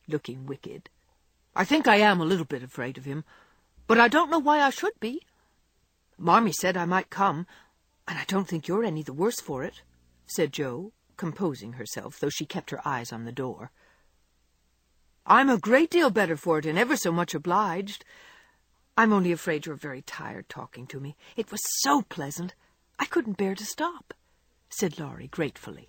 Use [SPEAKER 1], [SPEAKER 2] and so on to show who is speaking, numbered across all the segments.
[SPEAKER 1] looking wicked. "I think I am a little bit afraid of him, but I don't know why I should be. Marmee said I might come, and I don't think you're any the worse for it," said Jo, composing herself, though she kept her eyes on the door. "I'm a great deal better for it, and ever so much obliged. I'm only afraid you're very tired talking to me. It was so pleasant. I couldn't bear to stop," said Laurie gratefully.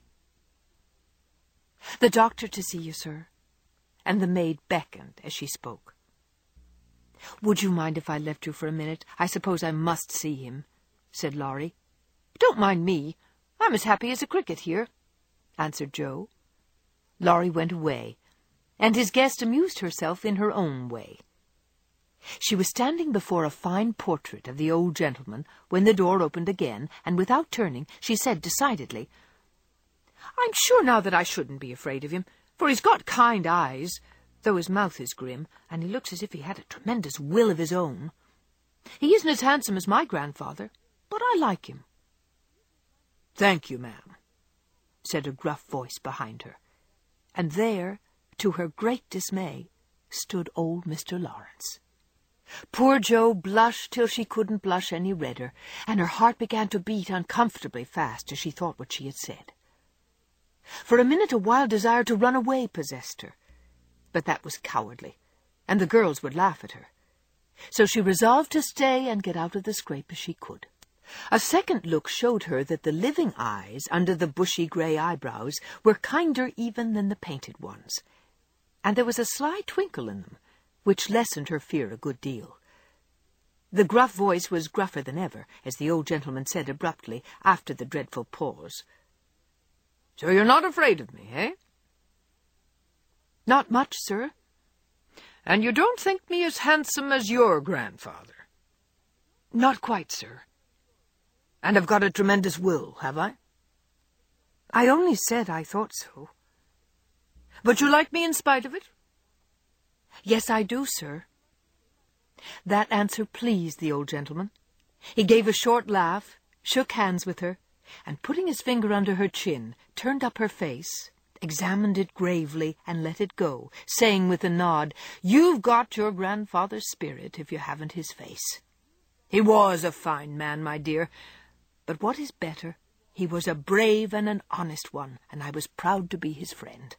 [SPEAKER 1] "The doctor to see you, sir," and the maid beckoned as she spoke. "Would you mind if I left you for a minute? I suppose I must see him," said Laurie. "Don't mind me. I'm as happy as a cricket here," answered Jo. Laurie went away, and his guest amused herself in her own way. She was standing before a fine portrait of the old gentleman when the door opened again, and without turning, she said decidedly, "I'm sure now that I shouldn't be afraid of him, for he's got kind eyes, though his mouth is grim, and he looks as if he had a tremendous will of his own. He isn't as handsome as my grandfather, but I like him." "Thank you, ma'am," said a gruff voice behind her, and there, to her great dismay, stood old Mr. Lawrence. Poor Jo blushed till she couldn't blush any redder, and her heart began to beat uncomfortably fast as she thought what she had said. For a minute a wild desire to run away possessed her, but that was cowardly, and the girls would laugh at her. So she resolved to stay and get out of the scrape as she could. A second look showed her that the living eyes under the bushy grey eyebrows were kinder even than the painted ones, and there was a sly twinkle in them, which lessened her fear a good deal. The gruff voice was gruffer than ever, as the old gentleman said abruptly, after the dreadful pause, "So you're not afraid of me, eh?" "Not much, sir." "And you don't think me as handsome as your grandfather?" "Not quite, sir." "And I've got a tremendous will, have I?" "I only said I thought so." "But you like me in spite of it?" "Yes, I do, sir." That answer pleased the old gentleman. He gave a short laugh, shook hands with her, and putting his finger under her chin, turned up her face, examined it gravely, and let it go, saying with a nod, "You've got your grandfather's spirit if you haven't his face. He was a fine man, my dear, but what is better, he was a brave and an honest one, and I was proud to be his friend."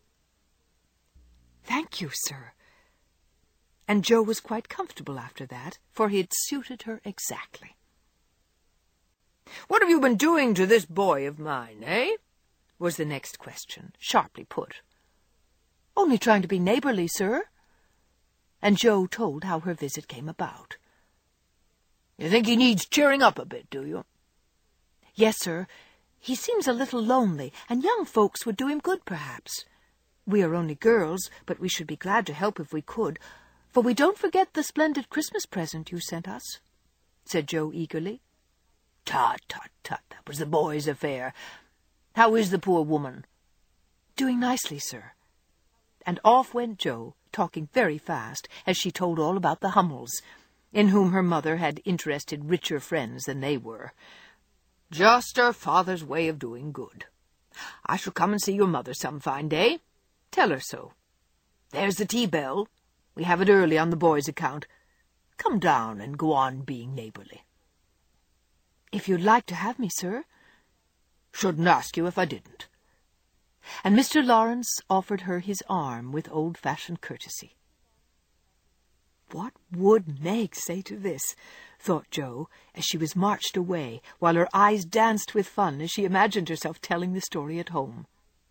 [SPEAKER 1] "Thank you, sir." And Jo was quite comfortable after that, for he had suited her exactly.
[SPEAKER 2] "What have you been doing to this boy of mine, eh?" was the next question, sharply put.
[SPEAKER 1] "Only trying to be neighbourly, sir." And Jo told how her visit came about.
[SPEAKER 2] "You think he needs cheering up a bit, do you?"
[SPEAKER 1] "Yes, sir. He seems a little lonely, and young folks would do him good, perhaps. We are only girls, but we should be glad to help if we could, for we don't forget the splendid Christmas present you sent us," said Jo eagerly.
[SPEAKER 2] "Tut, tut, tut, that was the boy's affair. How is the poor woman?"
[SPEAKER 1] "Doing nicely, sir." And off went Jo, talking very fast, as she told all about the Hummels, in whom her mother had interested richer friends than they were.
[SPEAKER 2] "Just her father's way of doing good. I shall come and see your mother some fine day. Tell her so. There's the tea-bell. We have it early on the boy's account. Come down and go on being neighbourly."
[SPEAKER 1] "If you'd like to have me, sir."
[SPEAKER 2] "Shouldn't ask you if I didn't."
[SPEAKER 1] And Mr. Lawrence offered her his arm with old-fashioned courtesy. What would Meg say to this, thought Jo, as she was marched away, while her eyes danced with fun as she imagined herself telling the story at home.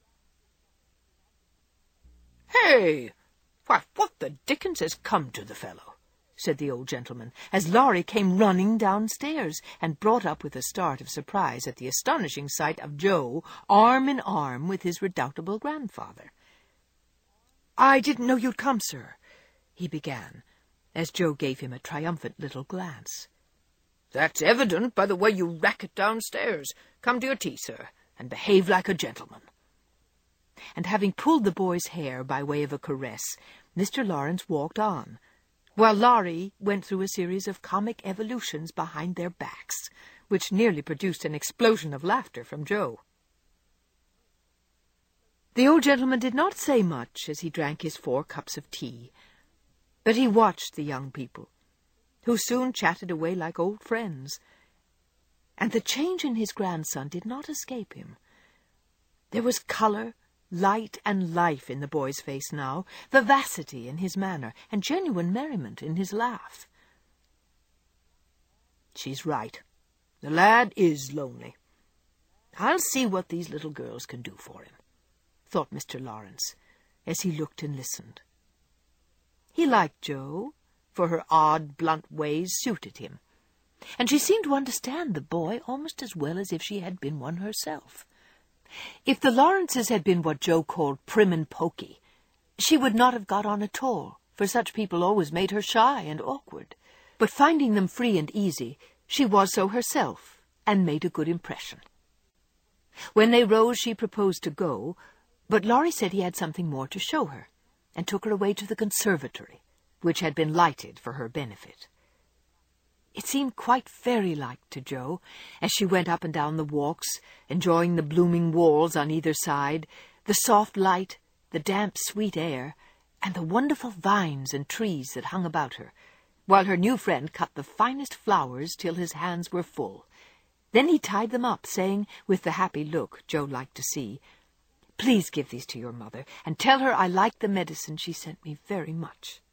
[SPEAKER 2] "Hey! Why, what the dickens has come to the fellow?"
[SPEAKER 1] said the old gentleman, as Laurie came running downstairs, and brought up with a start of surprise at the astonishing sight of Jo arm in arm with his redoubtable grandfather. "I didn't know you'd come, sir," he began, as Jo gave him a triumphant little glance.
[SPEAKER 2] "That's evident by the way you racket downstairs. Come to your tea, sir, and behave like a gentleman."
[SPEAKER 1] And having pulled the boy's hair by way of a caress, Mr. Lawrence walked on, while Laurie went through a series of comic evolutions behind their backs, which nearly produced an explosion of laughter from Jo. The old gentleman did not say much as he drank his 4 cups of tea, but he watched the young people, who soon chatted away like old friends. And the change in his grandson did not escape him. There was colour, light, and life in the boy's face now, vivacity in his manner, and genuine merriment in his laugh. She's right. The lad is lonely. I'll see what these little girls can do for him, thought Mr. Lawrence, as he looked and listened. He liked Jo, for her odd, blunt ways suited him, and she seemed to understand the boy almost as well as if she had been one herself. If the Lawrences had been what Jo called prim and poky, she would not have got on at all, for such people always made her shy and awkward. But finding them free and easy, she was so herself, and made a good impression. When they rose, she proposed to go, but Laurie said he had something more to show her, and took her away to the conservatory, which had been lighted for her benefit. It seemed quite fairy-like to Jo, as she went up and down the walks, enjoying the blooming walls on either side, the soft light, the damp, sweet air, and the wonderful vines and trees that hung about her, while her new friend cut the finest flowers till his hands were full. Then he tied them up, saying, with the happy look Jo liked to see, "Please give these to your mother, and tell her I like the medicine she sent me very much."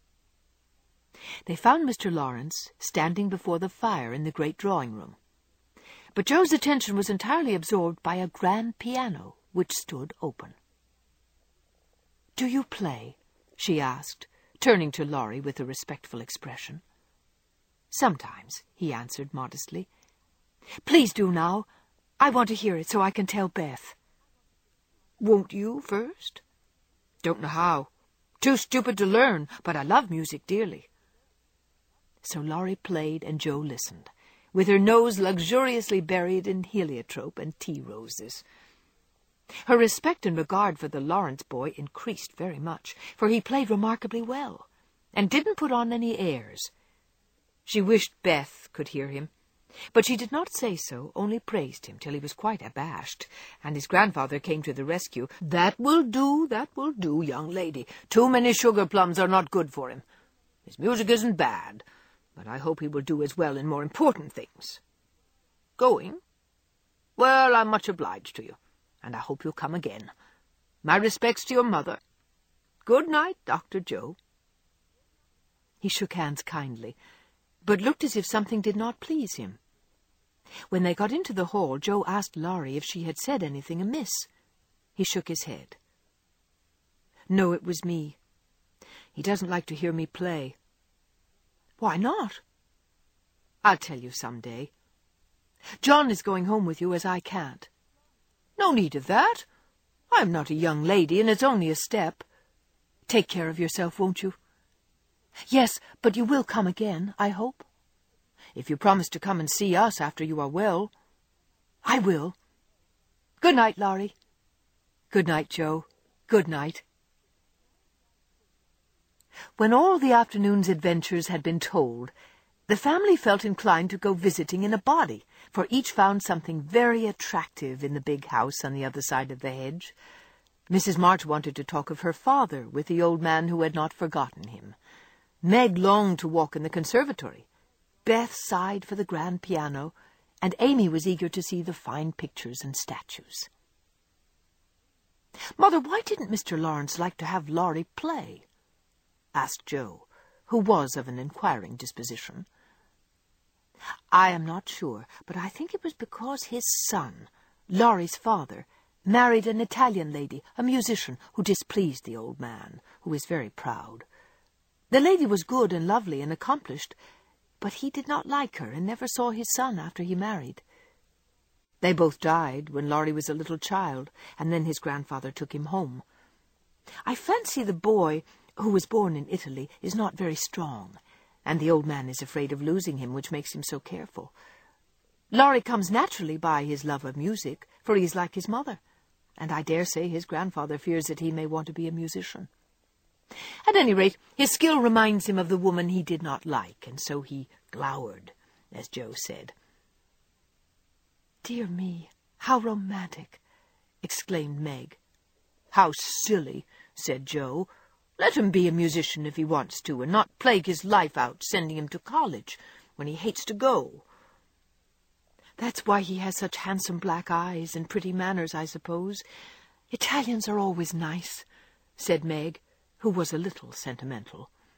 [SPEAKER 1] They found Mr. Lawrence standing before the fire in the great drawing-room. But Jo's attention was entirely absorbed by a grand piano which stood open. "Do you play?" she asked, turning to Laurie with a respectful expression. "Sometimes," he answered modestly. "Please do now. I want to hear it so I can tell Beth." "Won't you first?" "Don't know how. Too stupid to learn, but I love music dearly." So Laurie played and Jo listened, with her nose luxuriously buried in heliotrope and tea roses. Her respect and regard for the Lawrence boy increased very much, for he played remarkably well, and didn't put on any airs. She wished Beth could hear him, but she did not say so, only praised him till he was quite abashed, and his grandfather came to the rescue. That will do, young lady. Too many sugar plums are not good for him. His music isn't bad, but I hope he will do as well in more important things." "Going? Well, I'm much obliged to you, and I hope you'll come again. My respects to your mother. Good night, Dr. Joe." He shook hands kindly, but looked as if something did not please him. When they got into the hall, Jo asked Laurie if she had said anything amiss. He shook his head. "No, it was me. He doesn't like to hear me play." "Why not?" "I'll tell you some day. John is going home with you, as I can't." "No need of that. I am not a young lady, and it's only a step." "Take care of yourself, won't you?" "Yes, but you will come again, I hope." "If you promise to come and see us after you are well." "I will. Good night, Laurie." "Good night, Jo. Good night." When all the afternoon's adventures had been told, the family felt inclined to go visiting in a body, for each found something very attractive in the big house on the other side of the hedge. Mrs. March wanted to talk of her father with the old man who had not forgotten him. Meg longed to walk in the conservatory. Beth sighed for the grand piano, and Amy was eager to see the fine pictures and statues. "Mother, why didn't Mr. Lawrence like to have Laurie play?" asked Jo, who was of an inquiring disposition. "I am not sure, but I think it was because his son, Laurie's father, married an Italian lady, a musician, who displeased the old man, who is very proud. The lady was good and lovely and accomplished, but he did not like her and never saw his son after he married. They both died when Laurie was a little child, and then his grandfather took him home. I fancy the boy, who was born in Italy, is not very strong, and the old man is afraid of losing him, which makes him so careful. Laurie comes naturally by his love of music, for he is like his mother, and I dare say his grandfather fears that he may want to be a musician. At any rate, his skill reminds him of the woman he did not like, and so he glowered, as Jo said." "Dear me, how romantic!" exclaimed Meg.
[SPEAKER 2] "How silly," said Joe. "Let him be a musician if he wants to, and not plague his life out sending him to college when he hates to go."
[SPEAKER 1] "That's why he has such handsome black eyes and pretty manners, I suppose. Italians are always nice," said Meg, who was a little sentimental.